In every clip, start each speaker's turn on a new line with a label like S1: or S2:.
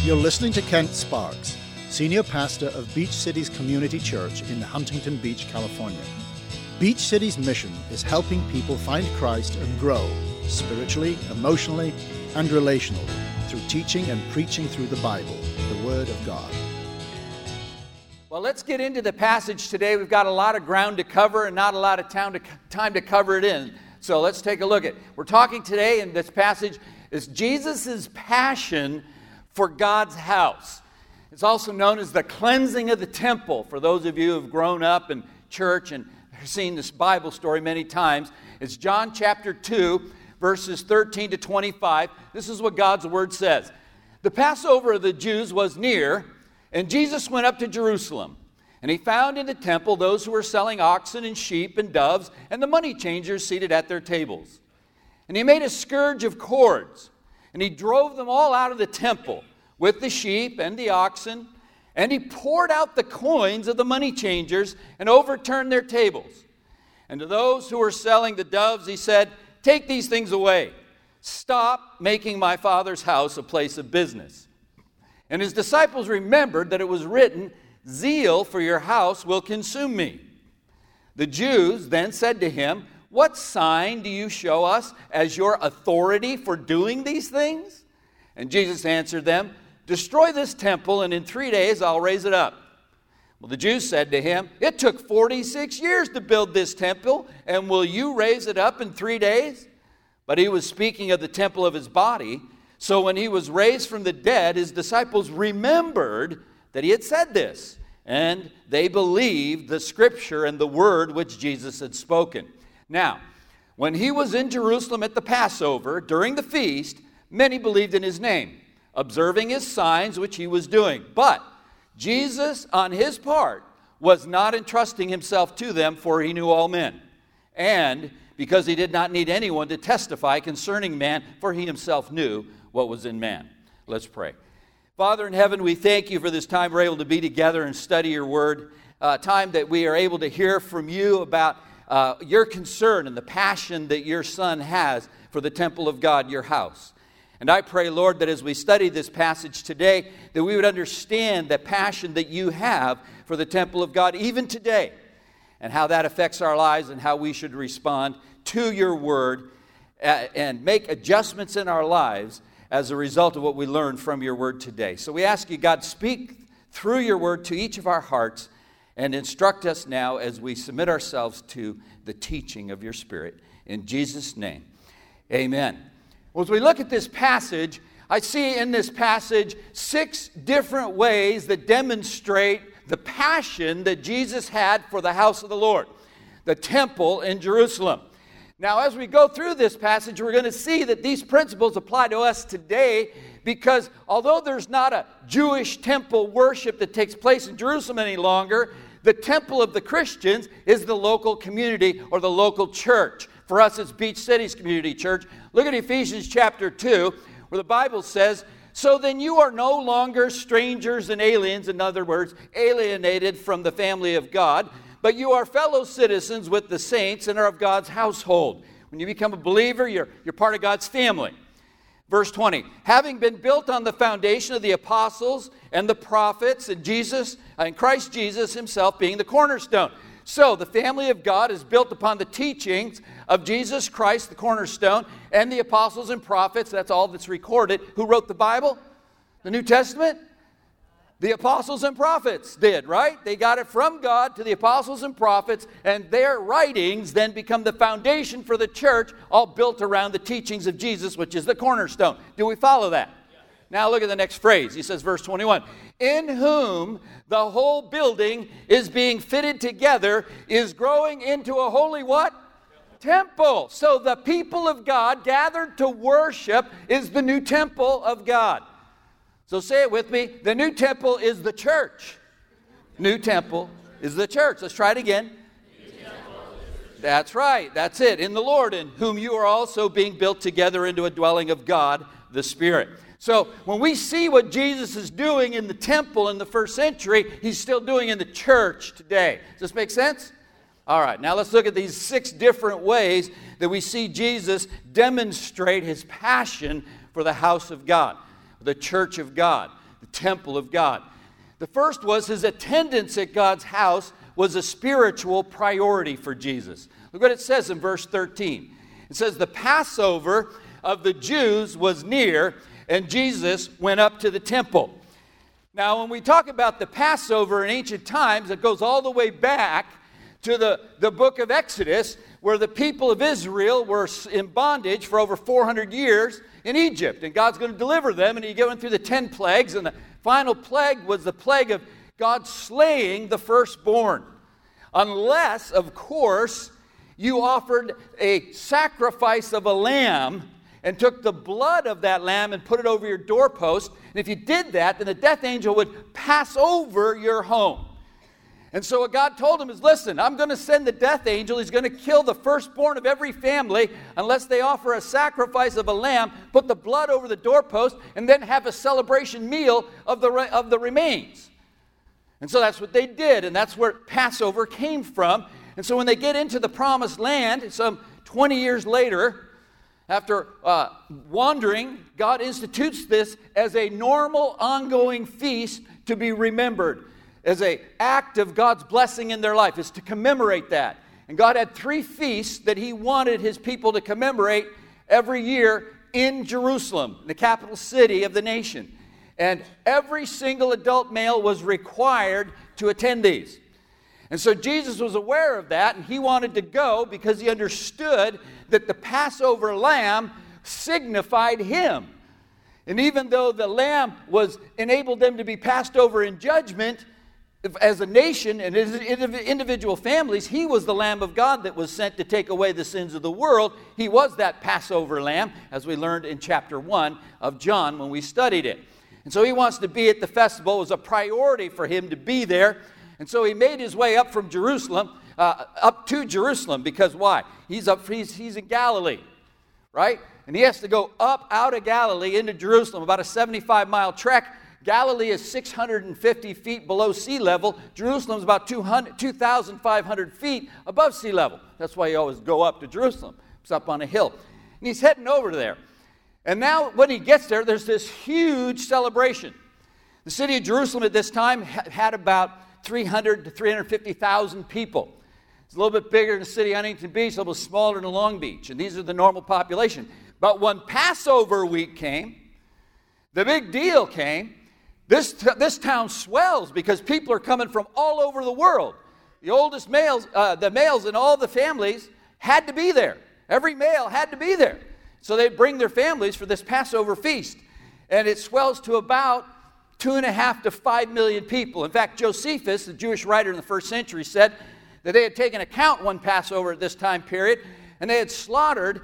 S1: You're listening to Kent Sparks, Senior Pastor of Beach Cities Community Church in Huntington Beach, California. Beach Cities' mission is helping people find Christ and grow spiritually, emotionally, and relationally through teaching and preaching through the Bible, the Word of God.
S2: Well, let's get into the passage today. We've got a lot of ground to cover and not a lot of time to cover it in. So let's take a look at it. We're talking today in this passage is Jesus' passion for God's house. It's also known as the cleansing of the temple. For those of you who have grown up in church and seen this Bible story many times, it's John chapter 2, verses 13 to 25. This is what God's word says. The Passover of the Jews was near, and Jesus went up to Jerusalem. And he found in the temple those who were selling oxen and sheep and doves, and the money changers seated at their tables. And he made a scourge of cords, and he drove them all out of the temple with the sheep and the oxen, and he poured out the coins of the money changers and overturned their tables. And to those who were selling the doves, he said, "Take these things away. Stop making my Father's house a place of business." And his disciples remembered that it was written, "Zeal for your house will consume me." The Jews then said to him, "What sign do you show us as your authority for doing these things?" And Jesus answered them, "Destroy this temple, and in 3 days I'll raise it up." Well, the Jews said to him, "It took 46 years to build this temple, and will you raise it up in 3 days?" But he was speaking of the temple of his body. So when he was raised from the dead, his disciples remembered that he had said this, and they believed the scripture and the word which Jesus had spoken. Now, when he was in Jerusalem at the Passover, during the feast, many believed in his name, observing his signs which he was doing. But Jesus, on his part, was not entrusting himself to them, for he knew all men. And because he did not need anyone to testify concerning man, for he himself knew what was in man. Let's pray. Father in heaven, we thank you for this time we're able to be together and study your word, time that we are able to hear from you about your concern and the passion that your Son has for the temple of God, your house. And I pray, Lord, that as we study this passage today, that we would understand the passion that you have for the temple of God even today, and how that affects our lives and how we should respond to your word and make adjustments in our lives as a result of what we learned from your word today. So we ask you, God, speak through your word to each of our hearts and instruct us now as we submit ourselves to the teaching of your Spirit. In Jesus' name, amen. Well, as we look at this passage, I see in this passage 6 different ways that demonstrate the passion that Jesus had for the house of the Lord, the temple in Jerusalem. Now, as we go through this passage, we're going to see that these principles apply to us today, because although there's not a Jewish temple worship that takes place in Jerusalem any longer, the temple of the Christians is the local community or the local church. For us, it's Beach Cities Community Church. Look at Ephesians chapter 2, where the Bible says, "So then you are no longer strangers and aliens," in other words, alienated from the family of God, "but you are fellow citizens with the saints and are of God's household." When you become a believer, you're part of God's family. Verse 20, "Having been built on the foundation of the apostles and the prophets, and Christ Jesus himself being the cornerstone." So the family of God is built upon the teachings of Jesus Christ, the cornerstone, and the apostles and prophets. That's all that's recorded. Who wrote the Bible? The New Testament? The apostles and prophets did, right? They got it from God to the apostles and prophets, and their writings then become the foundation for the church, all built around the teachings of Jesus, which is the cornerstone. Do we follow that? Yeah. Now look at the next phrase. He says, verse 21, "In whom the whole building is being fitted together, is growing into a holy" what? Temple. So the people of God gathered to worship is the new temple of God. So say it with me. The new temple is the church. New temple is the church. Let's try it again. That's right. That's it. In the Lord, in whom you are also being built together into a dwelling of God, the Spirit. So when we see what Jesus is doing in the temple in the first century, he's still doing in the church today. Does this make sense? All right. Now let's look at these 6 different ways that we see Jesus demonstrate his passion for the house of God, the church of God. the temple of God. The first was his attendance at God's house was a spiritual priority for Jesus. Look what it says in verse 13. It says, the Passover of the Jews was near, and Jesus went up to the temple. Now, when we talk about the Passover in ancient times, it goes all the way back to the book of Exodus, where the people of Israel were in bondage for over 400 years in Egypt. And God's going to deliver them, and he went through the 10 plagues, and the final plague was the plague of God slaying the firstborn. Unless, of course, you offered a sacrifice of a lamb and took the blood of that lamb and put it over your doorpost. And if you did that, then the death angel would pass over your home. And so what God told him is, listen, I'm going to send the death angel. He's going to kill the firstborn of every family unless they offer a sacrifice of a lamb, put the blood over the doorpost, and then have a celebration meal of the remains. And so that's what they did, and that's where Passover came from. And so when they get into the promised land, some 20 years later, after wandering, God institutes this as a normal, ongoing feast to be remembered, as an act of God's blessing in their life, is to commemorate that. And God had 3 feasts that he wanted his people to commemorate every year in Jerusalem, the capital city of the nation. And every single adult male was required to attend these. And so Jesus was aware of that, and he wanted to go because he understood that the Passover lamb signified him. And even though the lamb enabled them to be passed over in judgment as a nation and as individual families, he was the Lamb of God that was sent to take away the sins of the world. He was that Passover lamb, as we learned in chapter 1 of John when we studied it. And so he wants to be at the festival. It was a priority for him to be there. And so he made his way up from Jerusalem, up to Jerusalem, because why? He's in Galilee, right? And he has to go up out of Galilee into Jerusalem, about a 75-mile trek. Galilee is 650 feet below sea level. Jerusalem is about 2,500 feet above sea level. That's why you always go up to Jerusalem. It's up on a hill. And he's heading over there. And now when he gets there, there's this huge celebration. The city of Jerusalem at this time had about 300 to 350,000 people. It's a little bit bigger than the city of Huntington Beach, a little smaller than Long Beach. And these are the normal population. But when Passover week came, the big deal came. This town swells because people are coming from all over the world. The oldest males, the males in all the families had to be there. Every male had to be there. So they'd bring their families for this Passover feast. And it swells to about 2.5 to 5 million people. In fact, Josephus, the Jewish writer in the first century, said that they had taken account one Passover at this time period, and they had slaughtered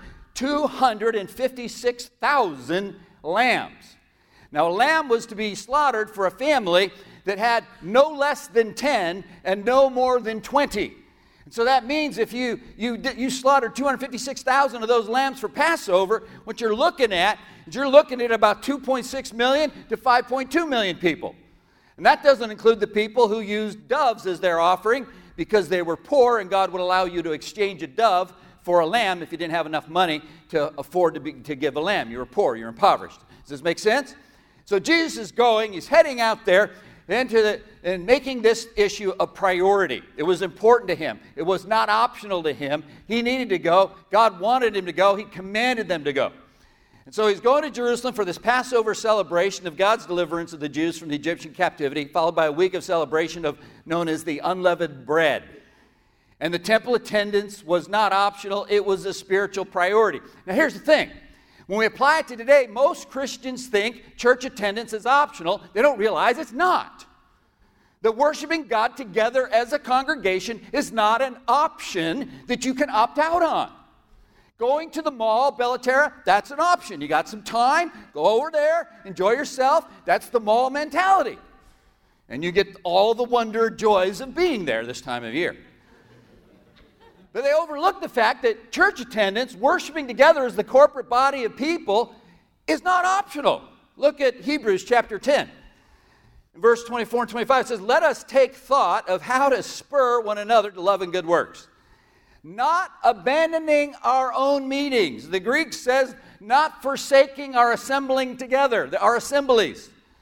S2: 256,000 lambs. Now, a lamb was to be slaughtered for a family that had no less than 10 and no more than 20. And so that means if you slaughtered 256,000 of those lambs for Passover, what you're looking at is about 2.6 million to 5.2 million people. And that doesn't include the people who used doves as their offering because they were poor, and God would allow you to exchange a dove for a lamb if you didn't have enough money to afford to give a lamb. You were poor, you're impoverished. Does this make sense? So Jesus is going, he's heading out there and making this issue a priority. It was important to him. It was not optional to him. He needed to go. God wanted him to go. He commanded them to go. And so he's going to Jerusalem for this Passover celebration of God's deliverance of the Jews from the Egyptian captivity, followed by a week of celebration known as the unleavened bread. And the temple attendance was not optional. It was a spiritual priority. Now here's the thing. When we apply it to today, most Christians think church attendance is optional. They don't realize it's not. That worshiping God together as a congregation is not an option that you can opt out on. Going to the mall, Bellaterra, that's an option. You got some time, go over there, enjoy yourself. That's the mall mentality. And you get all the wonder, joys of being there this time of year. But they overlook the fact that church attendance, worshiping together as the corporate body of people, is not optional. Look at Hebrews chapter 10. In verse 24 and 25, it says, "Let us take thought of how to spur one another to love and good works, not abandoning our own meetings." The Greek says, not forsaking our assembling together, our assemblies,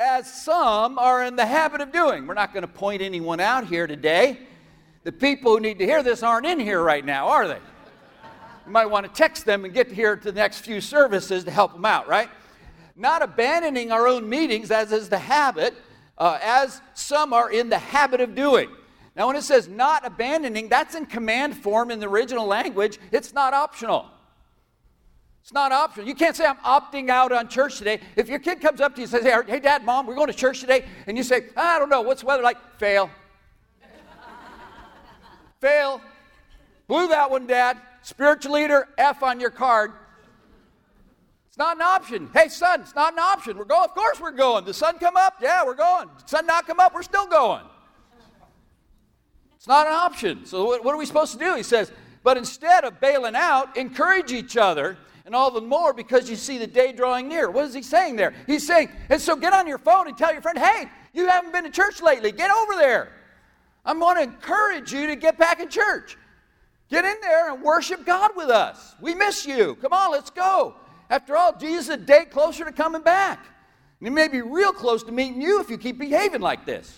S2: as some are in the habit of doing. We're not going to point anyone out here today. The people who need to hear this aren't in here right now, are they? You might want to text them and get here to the next few services to help them out, right? Not abandoning our own meetings, as is the habit, as some are in the habit of doing. Now, when it says not abandoning, that's in command form in the original language. It's not optional. It's not optional. You can't say, I'm opting out on church today. If your kid comes up to you and says, hey, Dad, Mom, we're going to church today, and you say, I don't know, what's the weather like? Fail. Fail. Blew that one, Dad. Spiritual leader, F on your card. It's not an option. Hey, son, it's not an option. We're going. Of course we're going. The sun come up? Yeah, we're going. The sun not come up? We're still going. It's not an option. So what are we supposed to do? He says, but instead of bailing out, encourage each other, and all the more because you see the day drawing near. What is he saying there? He's saying, and so get on your phone and tell your friend, hey, you haven't been to church lately. Get over there. I want to encourage you to get back in church. Get in there and worship God with us. We miss you. Come on, let's go. After all, Jesus is a day closer to coming back. And he may be real close to meeting you if you keep behaving like this.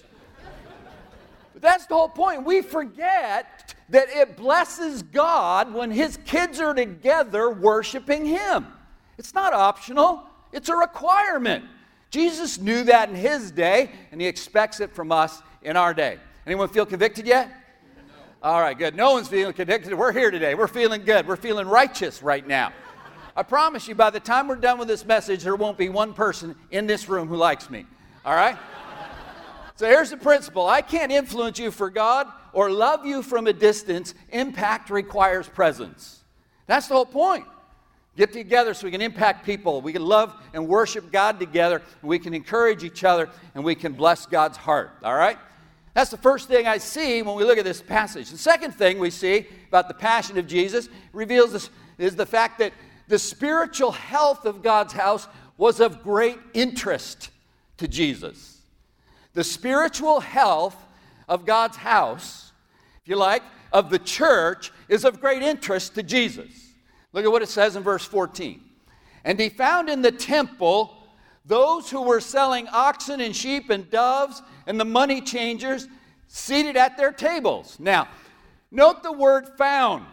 S2: But that's the whole point. We forget that it blesses God when his kids are together worshiping him. It's not optional. It's a requirement. Jesus knew that in his day, and he expects it from us in our day. Anyone feel convicted yet? All right, good. No one's feeling convicted. We're here today. We're feeling good. We're feeling righteous right now. I promise you, by the time we're done with this message, there won't be one person in this room who likes me. All right? So here's the principle. I can't influence you for God or love you from a distance. Impact requires presence. That's the whole point. Get together so we can impact people. We can love and worship God together. And we can encourage each other. And we can bless God's heart. All right? That's the first thing I see when we look at this passage. The second thing we see about the passion of Jesus reveals this, is the fact that the spiritual health of God's house was of great interest to Jesus. The spiritual health of God's house, if you like, of the church, is of great interest to Jesus. Look at what it says in verse 14. And he found in the temple those who were selling oxen and sheep and doves and the money changers seated at their tables. Now, note the word found.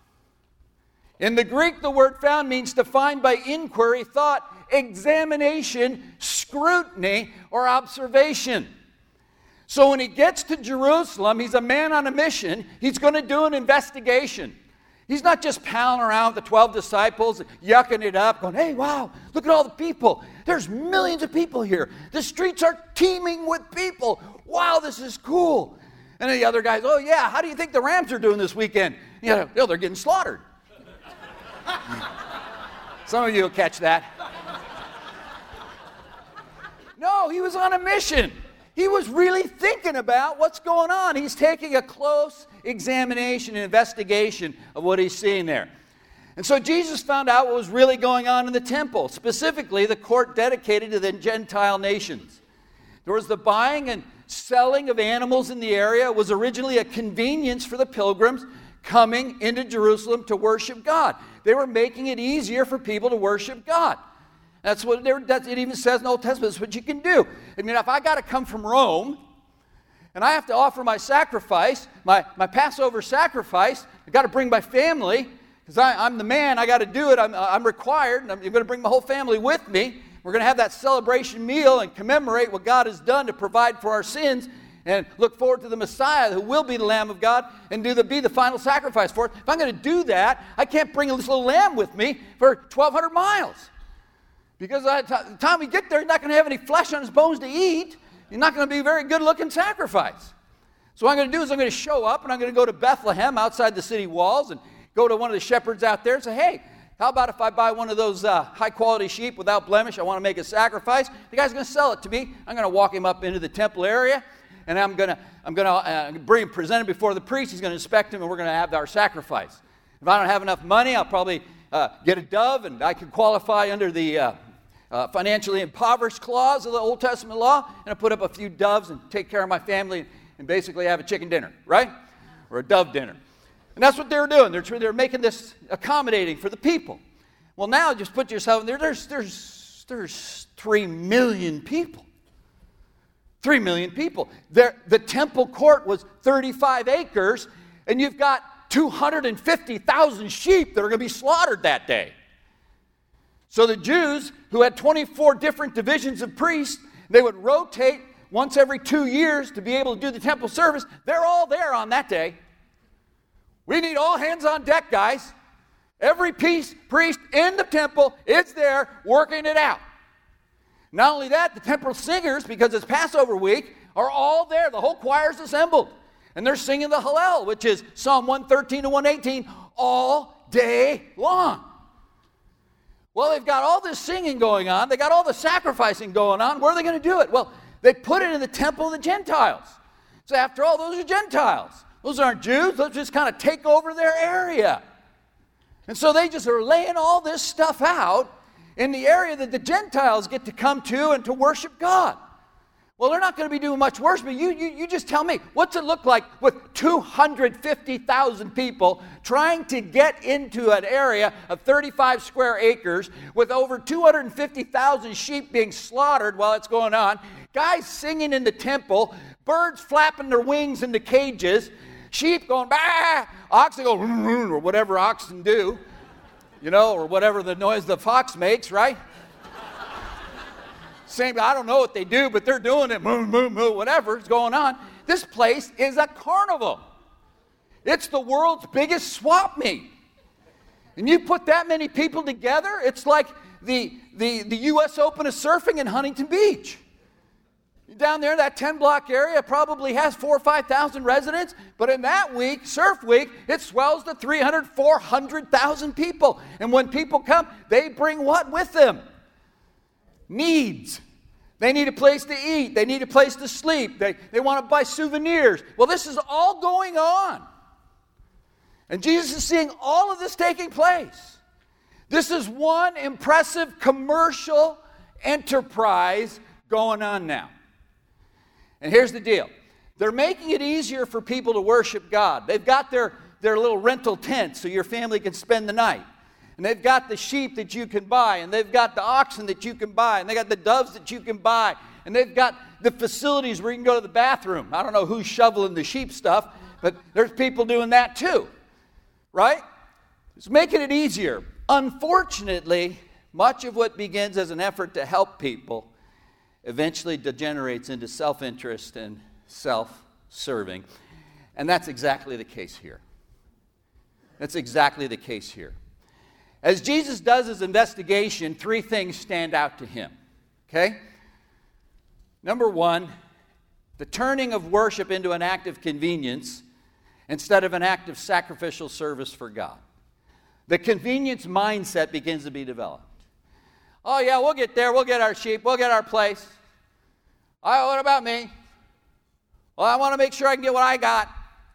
S2: In the Greek, the word found means to find by inquiry, thought, examination, scrutiny, or observation. So when he gets to Jerusalem, he's a man on a mission. He's going to do an investigation. He's not just palling around with the 12 disciples, yucking it up, going, hey, wow, look at all the people. There's millions of people here. The streets are teeming with people. Wow, this is cool. And then the other guys, oh, yeah, how do you think the Rams are doing this weekend? You know, they're getting slaughtered. Some of you will catch that. No, he was on a mission. He was really thinking about what's going on. He's taking a close examination and investigation of what he's seeing there. And so Jesus found out what was really going on in the temple, specifically the court dedicated to the Gentile nations. There was the buying and selling of animals in the area. It was originally a convenience for the pilgrims coming into Jerusalem to worship God. They were making it easier for people to worship God. That's what it even says in the Old Testament. That's what you can do. I mean, if I got to come from Rome and I have to offer my sacrifice, my Passover sacrifice, I got to bring my family because I'm the man. I got to do it. I'm required, and I'm going to bring my whole family with me. We're going to have that celebration meal and commemorate what God has done to provide for our sins and look forward to the Messiah who will be the Lamb of God and be the final sacrifice for it. If I'm going to do that, I can't bring this little lamb with me for 1,200 miles. Because by the time we get there, he's not going to have any flesh on his bones to eat. He's not going to be a very good-looking sacrifice. So what I'm going to do is I'm going to show up, and I'm going to go to Bethlehem outside the city walls and go to one of the shepherds out there and say, hey, how about if I buy one of those high-quality sheep without blemish? I want to make a sacrifice. The guy's going to sell it to me. I'm going to walk him up into the temple area, and I'm going to present him before the priest. He's going to inspect him, and we're going to have our sacrifice. If I don't have enough money, I'll probably get a dove, and I can qualify under the financially impoverished clause of the Old Testament law, and I put up a few doves and take care of my family and basically have a chicken dinner, right? Or a dove dinner. And that's what they're doing. They're making this accommodating for the people. Well, now just put yourself in there. There's 3 million people. 3 million people. The temple court was 35 acres, and you've got 250,000 sheep that are going to be slaughtered that day. So the Jews, who had 24 different divisions of priests, they would rotate once every 2 years to be able to do the temple service. They're all there on that day. We need all hands on deck, guys. Every priest in the temple is there working it out. Not only that, the temple singers, because it's Passover week, are all there. The whole choir's assembled. And they're singing the Hallel, which is Psalm 113 to 118, all day long. Well, they've got all this singing going on. They got all the sacrificing going on. Where are they going to do it? Well, they put it in the temple of the Gentiles. So after all, those are Gentiles. Those aren't Jews. Those just kind of take over their area. And so they just are laying all this stuff out in the area that the Gentiles get to come to and to worship God. Well, they're not going to be doing much worship, but you just tell me, what's it look like with 250,000 people trying to get into an area of 35 square acres with over 250,000 sheep being slaughtered while it's going on, guys singing in the temple, birds flapping their wings in the cages, sheep going, bah, oxen go, or whatever oxen do, or whatever the noise the fox makes, right? Same, I don't know what they do, but they're doing it, moo, moo, moo, whatever's going on. This place is a carnival. It's the world's biggest swap meet. And you put that many people together, it's like the U.S. Open of surfing in Huntington Beach. Down there, that 10-block area probably has 4,000 or 5,000 residents, but in that week, surf week, it swells to 300,000, 400,000 people. And when people come, they bring what with them? Needs. They need a place to eat. They need a place to sleep. They want to buy souvenirs. Well, this is all going on. And Jesus is seeing all of this taking place. This is one impressive commercial enterprise going on now. And here's the deal. They're making it easier for people to worship God. They've got their little rental tent so your family can spend the night. And they've got the sheep that you can buy, and they've got the oxen that you can buy, and they got the doves that you can buy, and they've got the facilities where you can go to the bathroom. I don't know who's shoveling the sheep stuff, but there's people doing that too, right? It's making it easier. Unfortunately, much of what begins as an effort to help people eventually degenerates into self-interest and self-serving. And that's exactly the case here. That's exactly the case here. As Jesus does his investigation, 3 things stand out to him. Okay? Number 1, the turning of worship into an act of convenience instead of an act of sacrificial service for God. The convenience mindset begins to be developed. Oh yeah, we'll get there. We'll get our sheep. We'll get our place. Oh, what about me? Well, I want to make sure I can get what I got.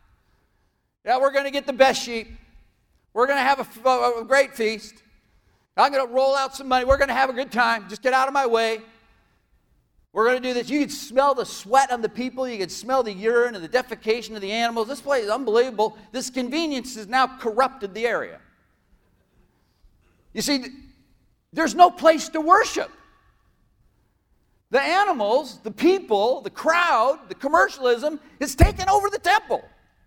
S2: Yeah, we're going to get the best sheep. We're going to have a great feast. I'm going to roll out some money. We're going to have a good time. Just get out of my way. We're going to do this. You can smell the sweat on the people. You can smell the urine and the defecation of the animals. This place is unbelievable. This convenience has now corrupted the area. You see, there's no place to worship. The animals, the people, the crowd, the commercialism is taking over the temple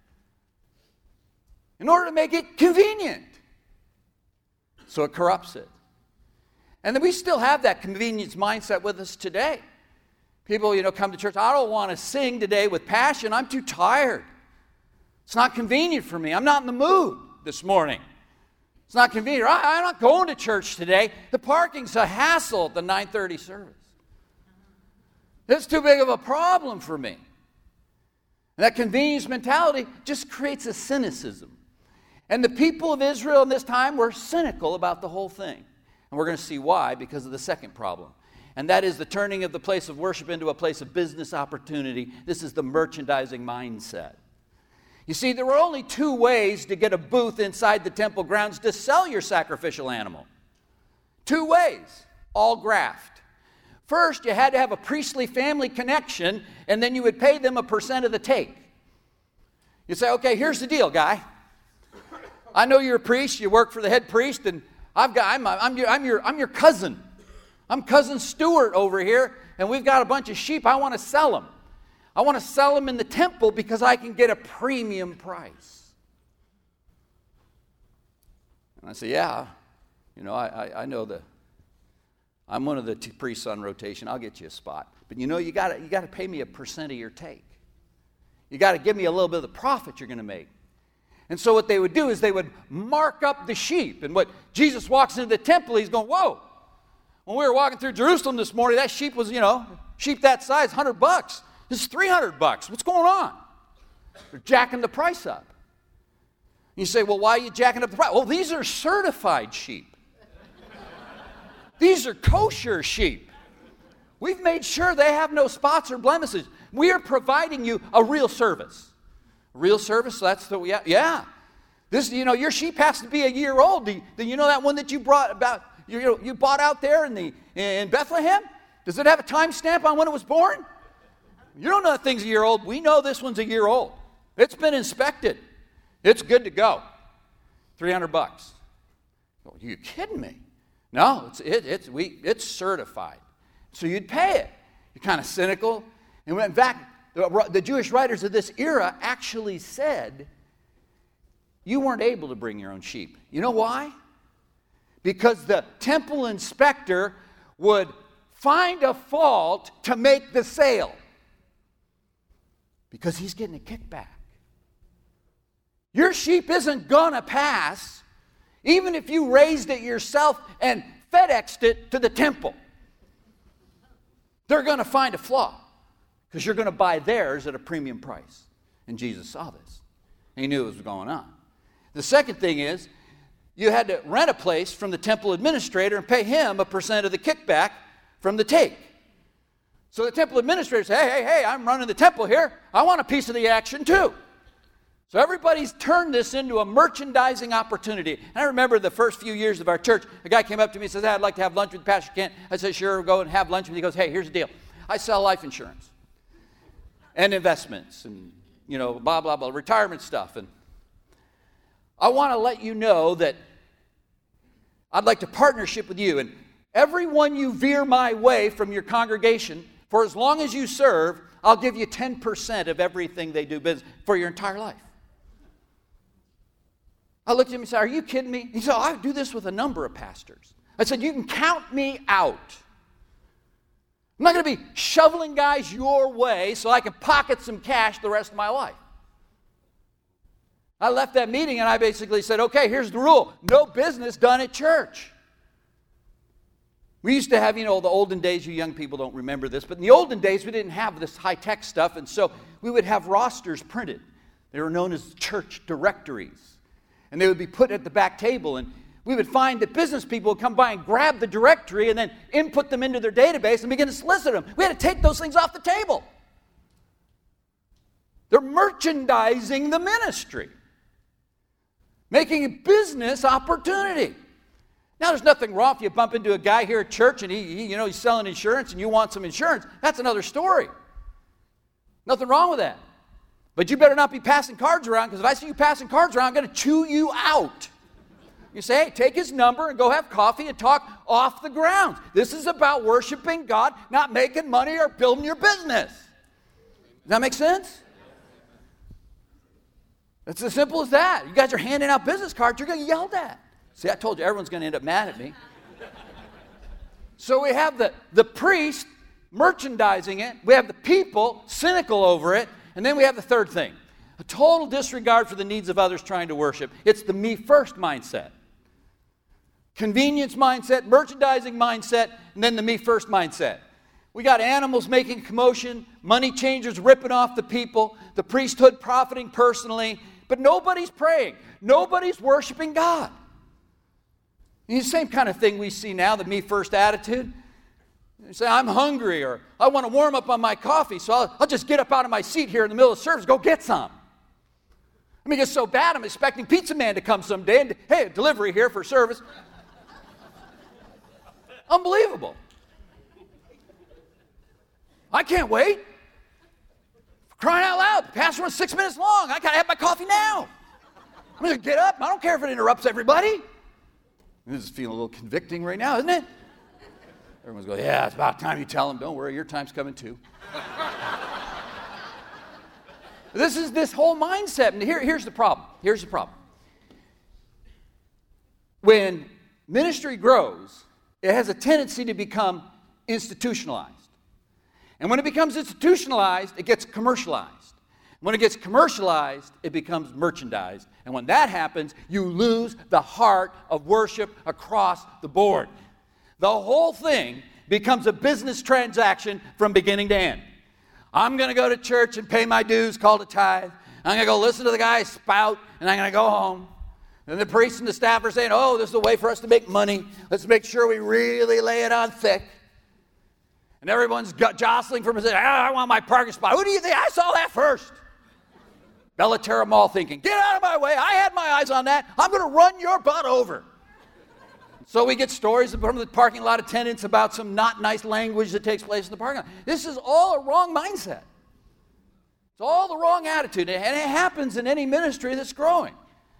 S2: in order to make it convenient. So it corrupts it. And then we still have that convenience mindset with us today. People, come to church. I don't want to sing today with passion. I'm too tired. It's not convenient for me. I'm not in the mood this morning. It's not convenient. I'm not going to church today. The parking's a hassle at the 9:30 service. It's too big of a problem for me. And that convenience mentality just creates a cynicism. And the people of Israel in this time were cynical about the whole thing. And we're going to see why, because of the second problem. And that is the turning of the place of worship into a place of business opportunity. This is the merchandising mindset. You see, there were only 2 ways to get a booth inside the temple grounds to sell your sacrificial animal. 2 ways, all graft. First, you had to have a priestly family connection, and then you would pay them a % of the take. You'd say, okay, here's the deal, guy. I know you're a priest, you work for the head priest, and I'm your cousin. I'm Cousin Stuart over here, and we've got a bunch of sheep. I want to sell them. I want to sell them in the temple because I can get a premium price. And I say, yeah, I know I'm one of the two priests on rotation. I'll get you a spot. But you got to pay me a percent of your take. You got to give me a little bit of the profit you're going to make. And so what they would do is they would mark up the sheep. And what Jesus walks into the temple, he's going, whoa. When we were walking through Jerusalem this morning, that sheep was, sheep that size, $100. This is $300. What's going on? They're jacking the price up. You say, well, why are you jacking up the price? Well, these are certified sheep. These are kosher sheep. We've made sure they have no spots or blemishes. We are providing you a real service. Real service, that's the, yeah. This, your sheep has to be a year old. Do you know that one that you brought about, you bought out there in Bethlehem? Does it have a time stamp on when it was born? You don't know that thing's a year old. We know this one's a year old. It's been inspected. It's good to go. $300. Are you kidding me? No, it's certified. So you'd pay it. You're kind of cynical. And in fact, the Jewish writers of this era actually said you weren't able to bring your own sheep. You know why? Because the temple inspector would find a fault to make the sale. Because he's getting a kickback. Your sheep isn't going to pass, even if you raised it yourself and FedExed it to the temple. They're going to find a flaw because you're going to buy theirs at a premium price. And Jesus saw this. He knew what was going on. The second thing is, you had to rent a place from the temple administrator and pay him a percent of the kickback from the take. So the temple administrator said, hey, I'm running the temple here. I want a piece of the action too. So everybody's turned this into a merchandising opportunity. And I remember the first few years of our church, a guy came up to me and says, I'd like to have lunch with Pastor Kent. I said, sure, we'll go and have lunch with him. He goes, hey, here's the deal. I sell life insurance and investments and, blah, blah, blah, retirement stuff. And I want to let you know that I'd like to partnership with you. And everyone you veer my way from your congregation, for as long as you serve, I'll give you 10% of everything they do business for your entire life. I looked at him and said, are you kidding me? He said, I do this with a number of pastors. I said, you can count me out. I'm not going to be shoveling guys your way so I can pocket some cash the rest of my life. I left that meeting and I basically said, okay, here's the rule. No business done at church. We used to have, the olden days, you young people don't remember this, but in the olden days, we didn't have this high-tech stuff, and so we would have rosters printed. They were known as church directories, and they would be put at the back table, and we would find that business people would come by and grab the directory and then input them into their database and begin to solicit them. We had to take those things off the table. They're merchandising the ministry, making a business opportunity. Now, there's nothing wrong if you bump into a guy here at church and he's selling insurance and you want some insurance. That's another story. Nothing wrong with that. But you better not be passing cards around, because if I see you passing cards around, I'm going to chew you out. You say, hey, take his number and go have coffee and talk off the grounds. This is about worshiping God, not making money or building your business. Does that make sense? It's as simple as that. You guys are handing out business cards, you're going to get yelled at. See, I told you everyone's going to end up mad at me. So we have the priest merchandising it. We have the people cynical over it. And then we have the third thing, a total disregard for the needs of others trying to worship. It's the me first mindset. Convenience mindset, merchandising mindset, and then the me first mindset. We got animals making a commotion, money changers ripping off the people, the priesthood profiting personally, but nobody's praying. Nobody's worshiping God. It's the same kind of thing we see now, the me first attitude. You say, I'm hungry, or I want to warm up on my coffee, so I'll just get up out of my seat here in the middle of service, go get some. I mean, it's so bad, I'm expecting Pizza Man to come someday and, hey, delivery here for service. Unbelievable. I can't wait. For crying out loud, the pastor was 6 minutes long. I got to have my coffee now. I'm going to get up. I don't care if it interrupts everybody. This is feeling a little convicting right now, isn't it? Everyone's going, yeah, it's about time you tell them. Don't worry, your time's coming too. This is this whole mindset. And here's the problem. Here's the problem. When ministry grows, it has a tendency to become institutionalized. And when it becomes institutionalized, it gets commercialized. When it gets commercialized, it becomes merchandised. And when that happens, you lose the heart of worship across the board. The whole thing becomes a business transaction from beginning to end. I'm going to go to church and pay my dues, called a tithe. I'm going to go listen to the guy spout, and I'm going to go home. And the priest and the staff are saying, oh, this is a way for us to make money. Let's make sure we really lay it on thick. And everyone's jostling for me, saying, I want my parking spot. Who do you think? I saw that first. Bellaterra Mall thinking, get out of my way. I had my eyes on that. I'm going to run your butt over. So we get stories from the parking lot attendants about some not nice language that takes place in the parking lot. This is all a wrong mindset. It's all the wrong attitude. And it happens in any ministry that's growing.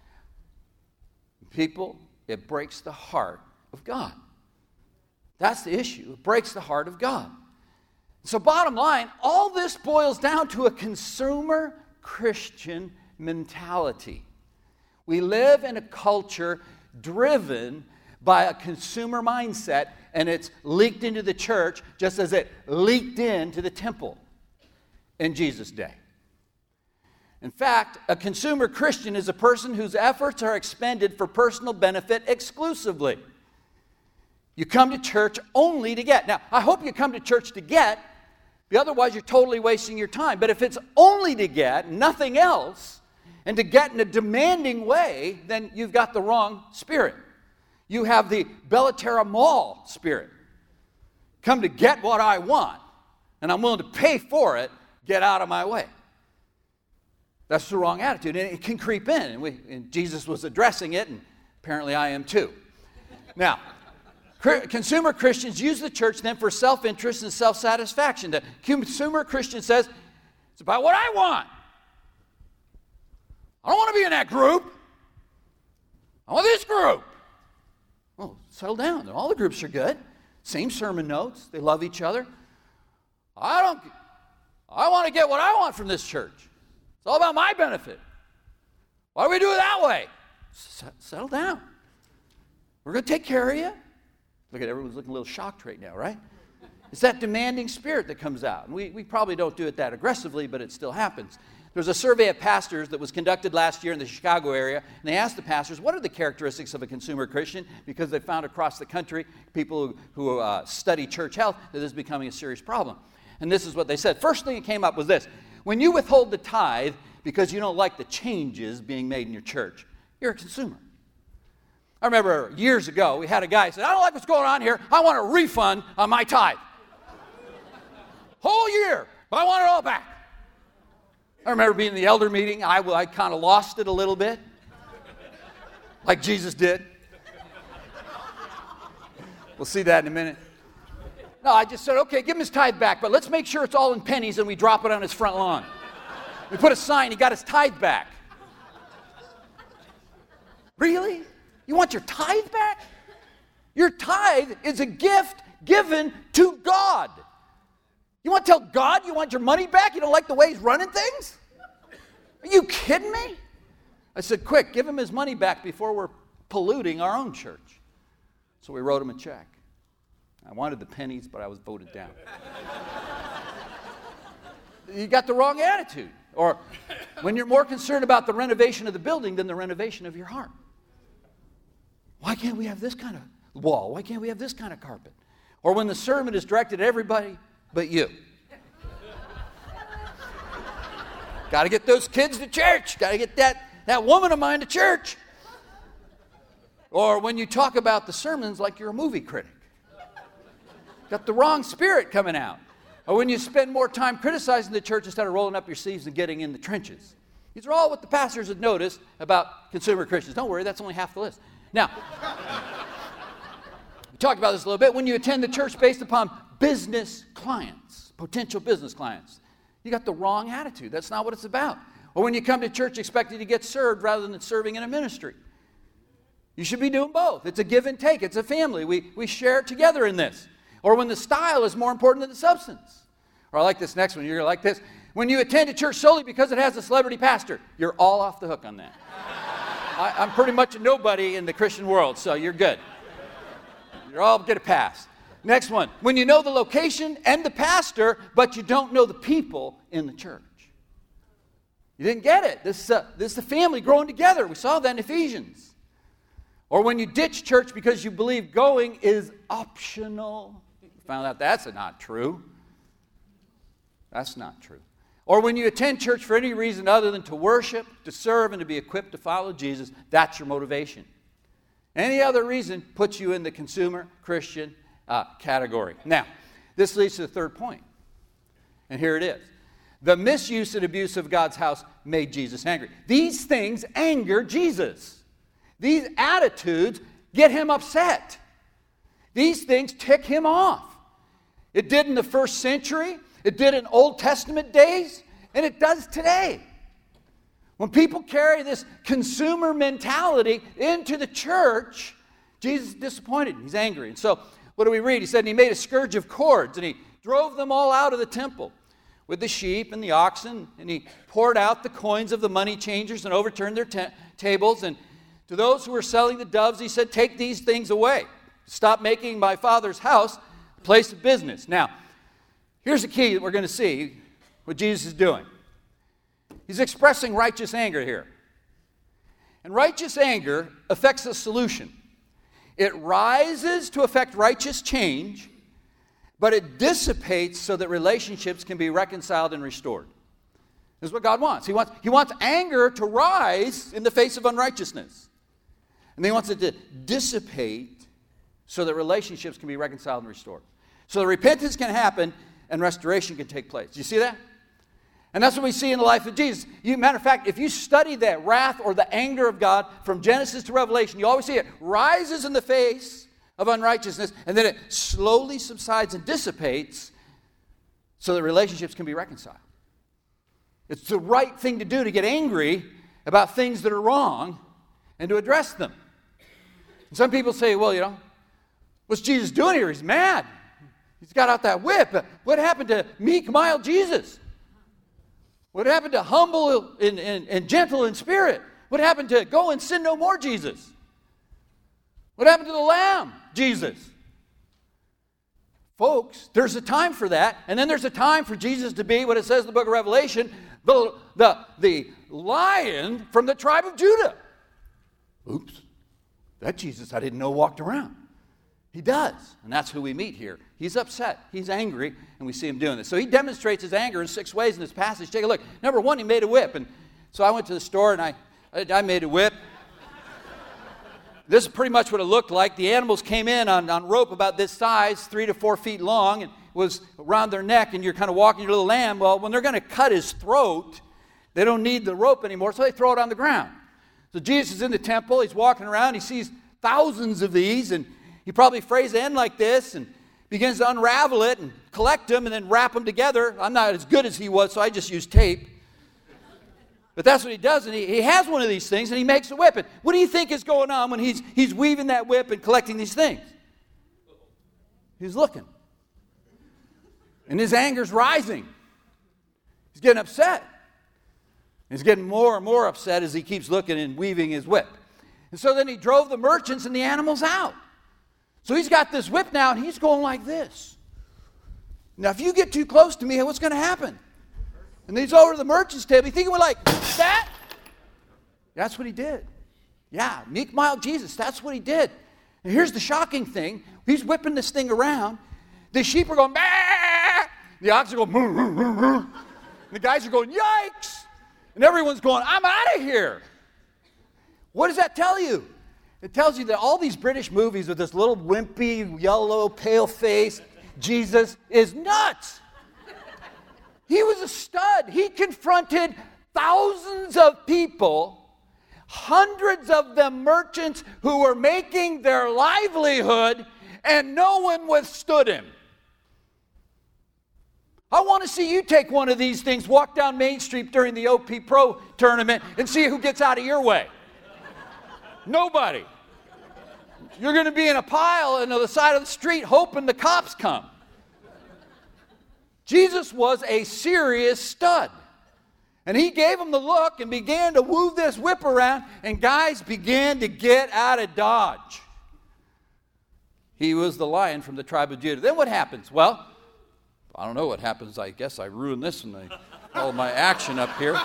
S2: People, it breaks the heart of God. That's the issue. It breaks the heart of God. So bottom line, all this boils down to a consumer Christian mentality. We live in a culture driven by a consumer mindset, and it's leaked into the church just as it leaked into the temple in Jesus' day. In fact, a consumer Christian is a person whose efforts are expended for personal benefit exclusively. You come to church only to get. Now, I hope you come to church to get, otherwise you're totally wasting your time. But if it's only to get, nothing else, and to get in a demanding way, then you've got the wrong spirit. You have the Bellaterra Mall spirit. Come to get what I want, and I'm willing to pay for it, get out of my way. That's the wrong attitude, and it can creep in. And Jesus was addressing it, and apparently I am too. Now, consumer Christians use the church then for self-interest and self-satisfaction. The consumer Christian says, it's about what I want. I don't want to be in that group. I want this group. Oh, settle down. All the groups are good. Same sermon notes. They love each other. I want to get what I want from this church. It's all about my benefit. Why do we do it that way? Settle down. We're going to take care of you. Look at everyone's looking a little shocked right now, right? It's that demanding spirit that comes out. And we probably don't do it that aggressively, but it still happens. There's a survey of pastors that was conducted last year in the Chicago area, and they asked the pastors, what are the characteristics of a consumer Christian? Because they found across the country, people who study church health, that this is becoming a serious problem. And this is what they said. First thing that came up was this. When you withhold the tithe because you don't like the changes being made in your church, you're a consumer. I remember years ago, we had a guy who said, I don't like what's going on here. I want a refund on my tithe. Whole year, but I want it all back. I remember being in the elder meeting. I kind of lost it a little bit, like Jesus did. We'll see that in a minute. No, I just said, okay, give him his tithe back, but let's make sure it's all in pennies and we drop it on his front lawn. We put a sign, he got his tithe back. Really? You want your tithe back? Your tithe is a gift given to God. You want to tell God you want your money back? You don't like the way he's running things? Are you kidding me? I said, quick, give him his money back before we're polluting our own church. So we wrote him a check. I wanted the pennies, but I was voted down. You got the wrong attitude. Or when you're more concerned about the renovation of the building than the renovation of your heart. Why can't we have this kind of wall? Why can't we have this kind of carpet? Or when the sermon is directed at everybody but you. Got to get those kids to church. Got to get that woman of mine to church. Or when you talk about the sermons like you're a movie critic. Got the wrong spirit coming out. Or when you spend more time criticizing the church instead of rolling up your sleeves and getting in the trenches. These are all what the pastors have noticed about consumer Christians. Don't worry, that's only half the list. Now, we talked about this a little bit. When you attend the church based upon business clients, potential business clients, you got the wrong attitude. That's not what it's about. Or when you come to church expecting to get served rather than serving in a ministry. You should be doing both. It's a give and take. It's a family. We share together in this. Or when the style is more important than the substance. Or I like this next one. You're going to like this. When you attend a church solely because it has a celebrity pastor, you're all off the hook on that. I'm pretty much a nobody in the Christian world, so you're good. You're all get a pass. Next one. When you know the location and the pastor, but you don't know the people in the church. You didn't get it. This is the family growing together. We saw that in Ephesians. Or when you ditch church because you believe going is optional. You found out that's not true. That's not true. Or when you attend church for any reason other than to worship, to serve, and to be equipped to follow Jesus, that's your motivation. Any other reason puts you in the consumer Christian category. Now, this leads to the third point. And here it is. The misuse and abuse of God's house made Jesus angry. These things anger Jesus. These attitudes get him upset. These things tick him off. It did in the first century. It did in Old Testament days, and it does today. When people carry this consumer mentality into the church, Jesus is disappointed. He's angry. And so, what do we read? He said, and he made a scourge of cords, and he drove them all out of the temple with the sheep and the oxen, and he poured out the coins of the money changers and overturned their tables. And to those who were selling the doves, he said, take these things away. Stop making my Father's house a place of business. Now, here's the key that we're going to see what Jesus is doing. He's expressing righteous anger here. And righteous anger affects a solution. It rises to affect righteous change, but it dissipates so that relationships can be reconciled and restored. This is what God wants. He wants anger to rise in the face of unrighteousness. And then he wants it to dissipate so that relationships can be reconciled and restored. So that repentance can happen and restoration can take place. Do you see that? And that's what we see in the life of Jesus. Matter of fact, if you study that wrath or the anger of God from Genesis to Revelation, you always see it rises in the face of unrighteousness, and then it slowly subsides and dissipates so that relationships can be reconciled. It's the right thing to do to get angry about things that are wrong and to address them. And some people say, well, what's Jesus doing here? He's mad. He's got out that whip. What happened to meek, mild Jesus? What happened to humble and gentle in spirit? What happened to go and sin no more Jesus? What happened to the Lamb, Jesus? Folks, there's a time for that, and then there's a time for Jesus to be what it says in the book of Revelation, the Lion from the tribe of Judah. Oops, that Jesus I didn't know walked around. He does, and that's who we meet here. He's upset, he's angry, and we see him doing this. So he demonstrates his anger in 6 ways in this passage. Take a look. Number 1, he made a whip, and so I went to the store and I made a whip. This is pretty much what it looked like. The animals came in on rope about this size, 3 to 4 feet long, and was around their neck, and you're kind of walking your little lamb. Well, when they're going to cut his throat, they don't need the rope anymore, so they throw it on the ground. So Jesus is in the temple, he's walking around, he sees thousands of these, and he probably phrased the end like this and begins to unravel it and collect them and then wrap them together. I'm not as good as he was, so I just use tape. But that's what he does, and he has one of these things, and he makes a whip. And what do you think is going on when he's weaving that whip and collecting these things? He's looking. And his anger's rising. He's getting upset. He's getting more and more upset as he keeps looking and weaving his whip. And so then he drove the merchants and the animals out. So he's got this whip now, and he's going like this. Now, if you get too close to me, what's going to happen? And he's over to the merchant's table. You think he went like that? That's what he did. Yeah, meek, mild Jesus, that's what he did. And here's the shocking thing. He's whipping this thing around. The sheep are going, bah! The oxen are going, brr, brr, brr. And the guys are going, yikes! And everyone's going, I'm out of here. What does that tell you? It tells you that all these British movies with this little wimpy, yellow, pale face, Jesus is nuts. He was a stud. He confronted thousands of people, hundreds of them merchants who were making their livelihood, and no one withstood him. I want to see you take one of these things, walk down Main Street during the OP Pro tournament, and see who gets out of your way. Nobody. you're going to be in a pile on the side of the street hoping the cops come. Jesus was a serious stud. And he gave him the look and began to woo this whip around, and guys began to get out of Dodge. He was the Lion from the tribe of Judah. Then what happens? Well, I don't know what happens. I guess I ruined this and all my action up here.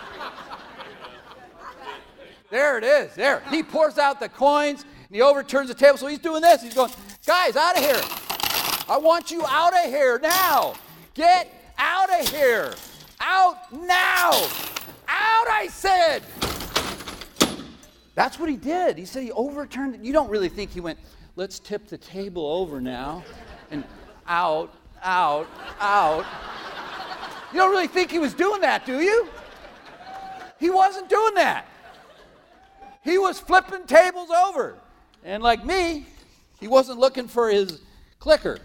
S2: There it is. There. He pours out the coins, and he overturns the table. So he's doing this. He's going, guys, out of here. I want you out of here now. Get out of here. Out now. Out, I said. That's what he did. He said he overturned it. You don't really think he went, let's tip the table over now. And out, out, out. You don't really think he was doing that, do you? He wasn't doing that. He was flipping tables over. And like me, he wasn't looking for his clicker.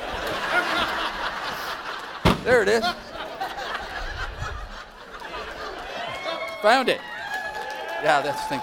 S2: There it is. Found it. Yeah, thank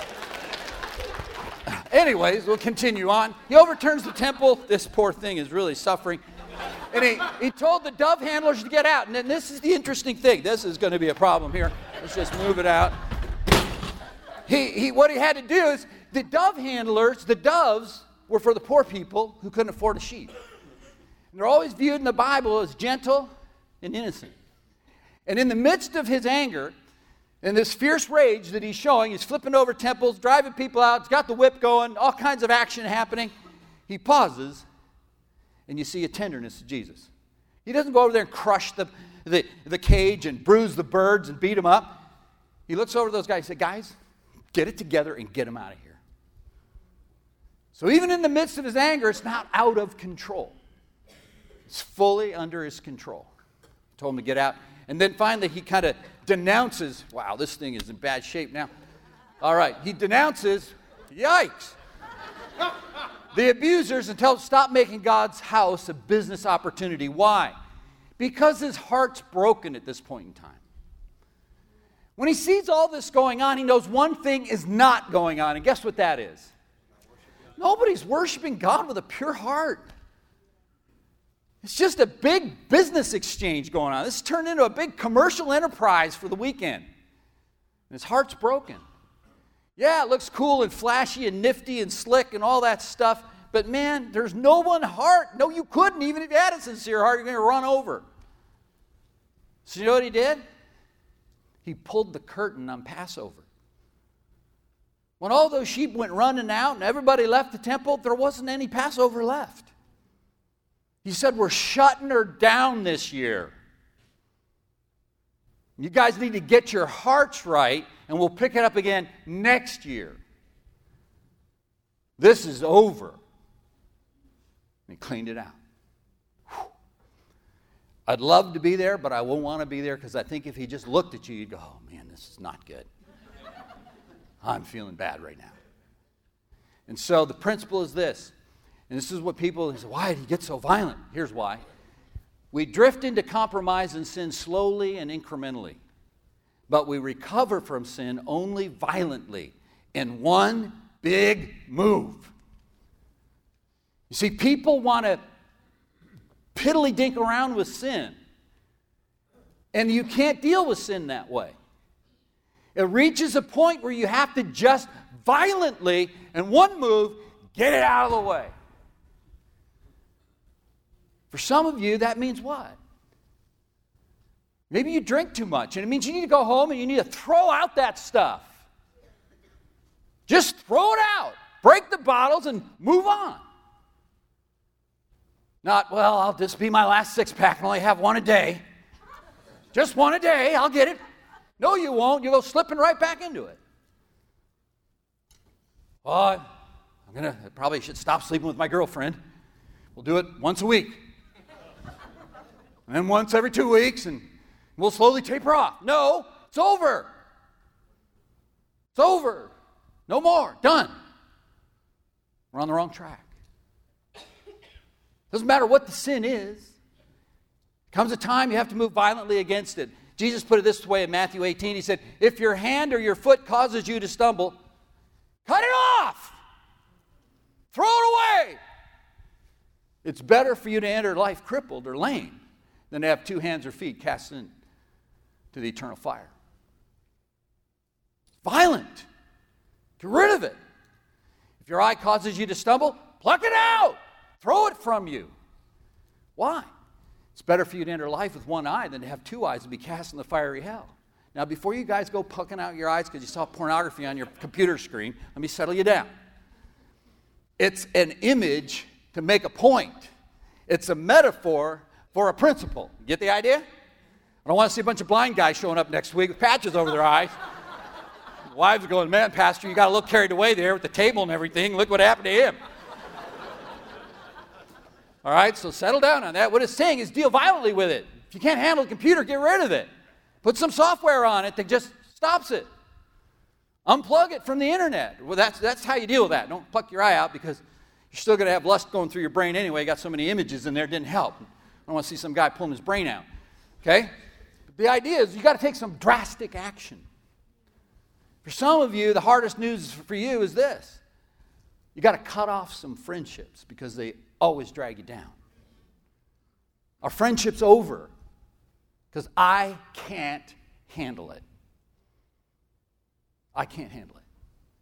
S2: you. Anyways, we'll continue on. He overturns the temple. This poor thing is really suffering. And he told the dove handlers to get out. And then this is the interesting thing. This is going to be a problem here. Let's just move it out. What he had to do is, the dove handlers, the doves, were for the poor people who couldn't afford a sheep. And they're always viewed in the Bible as gentle and innocent. And in the midst of his anger and this fierce rage that he's showing, he's flipping over temples, driving people out, he's got the whip going, all kinds of action happening. He pauses, and you see a tenderness to Jesus. He doesn't go over there and crush the cage and bruise the birds and beat them up. He looks over to those guys and says, guys, get it together and get them out of here. So even in the midst of his anger, it's not out of control. It's fully under his control. He told him to get out. And then finally he kind of denounces, wow, this thing is in bad shape now. All right, he denounces, yikes, the abusers and tells them, stop making God's house a business opportunity. Why? Because his heart's broken at this point in time. When he sees all this going on, he knows one thing is not going on. And guess what that is? Nobody's worshiping God with a pure heart. It's just a big business exchange going on. This turned into a big commercial enterprise for the weekend. And his heart's broken. Yeah, it looks cool and flashy and nifty and slick and all that stuff. But man, there's no one heart. No, you couldn't. Even if you had a sincere heart, you're going to run over. So you know what he did? He pulled the curtain on Passover. When all those sheep went running out and everybody left the temple, there wasn't any Passover left. He said, we're shutting her down this year. You guys need to get your hearts right, and we'll pick it up again next year. This is over. And he cleaned it out. Whew. I'd love to be there, but I won't want to be there because I think if he just looked at you, you'd go, oh man, this is not good. I'm feeling bad right now. And so the principle is this. And this is what people say, why did he get so violent? Here's why. We drift into compromise and sin slowly and incrementally. But we recover from sin only violently in one big move. You see, people want to piddly-dink around with sin. And you can't deal with sin that way. It reaches a point where you have to just violently, in one move, get it out of the way. For some of you, that means what? Maybe you drink too much, and it means you need to go home and you need to throw out that stuff. Just throw it out. Break the bottles and move on. Not, well, I'll just be my last six-pack and only have one a day. Just one a day, I'll get it. No, you won't. You'll go slipping right back into it. Oh, I probably should stop sleeping with my girlfriend. We'll do it once a week. And then once every 2 weeks, and we'll slowly taper off. No, it's over. It's over. No more. Done. We're on the wrong track. Doesn't matter what the sin is. Comes a time you have to move violently against it. Jesus put it this way in Matthew 18. He said, if your hand or your foot causes you to stumble, cut it off. Throw it away. It's better for you to enter life crippled or lame than to have 2 hands or feet cast into the eternal fire. Violent. Get rid of it. If your eye causes you to stumble, pluck it out. Throw it from you. Why? It's better for you to enter life with 1 eye than to have 2 eyes and be cast in the fiery hell. Now, before you guys go plucking out your eyes because you saw pornography on your computer screen, let me settle you down. It's an image to make a point. It's a metaphor for a principle. Get the idea? I don't want to see a bunch of blind guys showing up next week with patches over their eyes. Wives are going, man, Pastor, you got a little carried away there with the table and everything. Look what happened to him. All right, so settle down on that. What it's saying is deal violently with it. If you can't handle the computer, get rid of it. Put some software on it that just stops it. Unplug it from the internet. Well, that's how you deal with that. Don't pluck your eye out because you're still going to have lust going through your brain anyway. You got so many images in there, it didn't help. I don't want to see some guy pulling his brain out. Okay? But the idea is you got to take some drastic action. For some of you, the hardest news for you is this. You got to cut off some friendships because they always drag you down. Our friendship's over because I can't handle it. I can't handle it.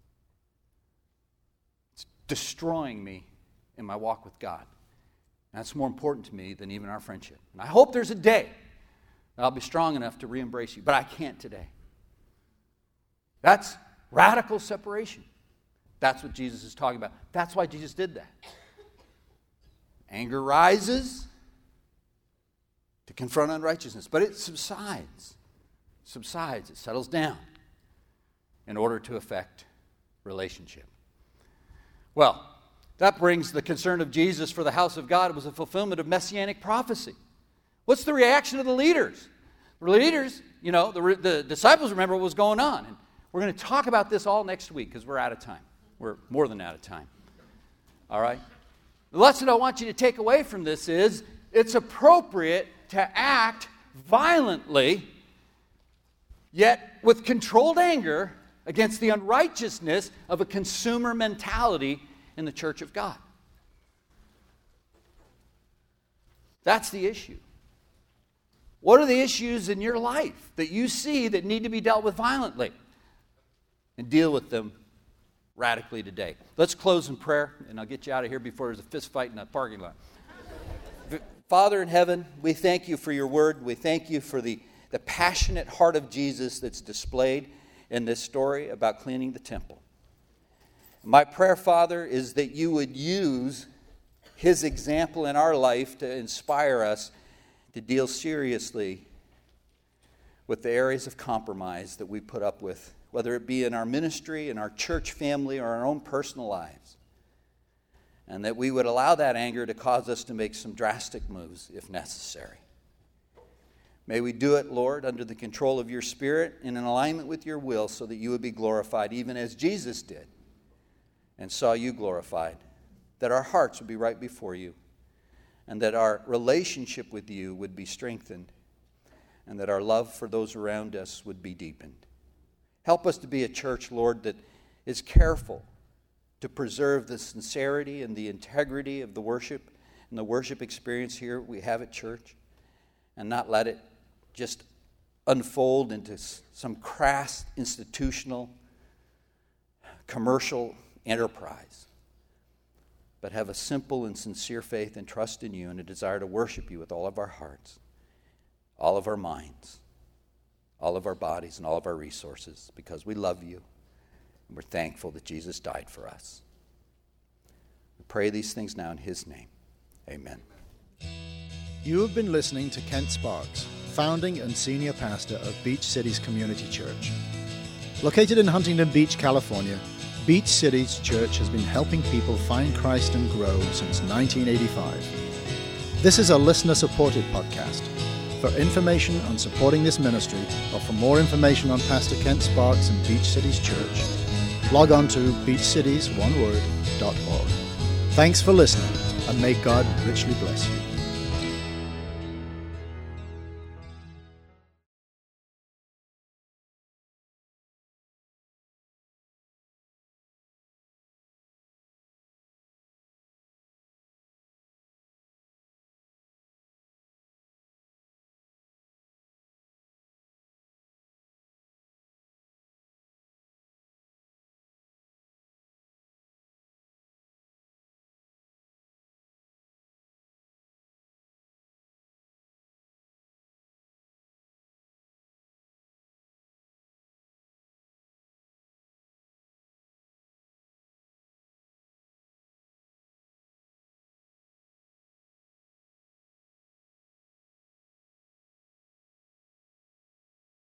S2: It's destroying me in my walk with God. And that's more important to me than even our friendship. And I hope there's a day that I'll be strong enough to re-embrace you, but I can't today. That's radical separation. That's what Jesus is talking about. That's why Jesus did that. Anger rises to confront unrighteousness, but it subsides. It settles down in order to affect relationship. Well, that brings the concern of Jesus for the house of God. It was a fulfillment of messianic prophecy. What's the reaction of the leaders? The leaders, the disciples remember what was going on. And we're going to talk about this all next week because we're out of time. We're more than out of time. All right? The lesson I want you to take away from this is it's appropriate to act violently, yet with controlled anger, against the unrighteousness of a consumer mentality in the church of God. That's the issue. What are the issues in your life that you see that need to be dealt with violently? And deal with them radically today. Let's close in prayer, and I'll get you out of here before there's a fist fight in the parking lot. Father in heaven, we thank you for your word. We thank you for the passionate heart of Jesus that's displayed in this story about cleaning the temple. My prayer, Father, is that you would use his example in our life to inspire us to deal seriously with the areas of compromise that we put up with, whether it be in our ministry, in our church family, or our own personal lives. And that we would allow that anger to cause us to make some drastic moves if necessary. May we do it, Lord, under the control of your Spirit and in alignment with your will so that you would be glorified even as Jesus did and saw you glorified. That our hearts would be right before you and that our relationship with you would be strengthened and that our love for those around us would be deepened. Help us to be a church, Lord, that is careful to preserve the sincerity and the integrity of the worship and the worship experience here we have at church and not let it just unfold into some crass institutional commercial enterprise, but have a simple and sincere faith and trust in you and a desire to worship you with all of our hearts, all of our minds, all of our bodies, and all of our resources because we love you and we're thankful that Jesus died for us. We pray these things now in his name. Amen.
S1: You have been listening to Kent Sparks, founding and senior pastor of Beach Cities Community Church. Located in Huntington Beach, California, Beach Cities Church has been helping people find Christ and grow since 1985. This is a listener-supported podcast. For information on supporting this ministry, or for more information on Pastor Kent Sparks and Beach Cities Church, log on to beachcitiesoneword.org. Thanks for listening, and may God richly bless you.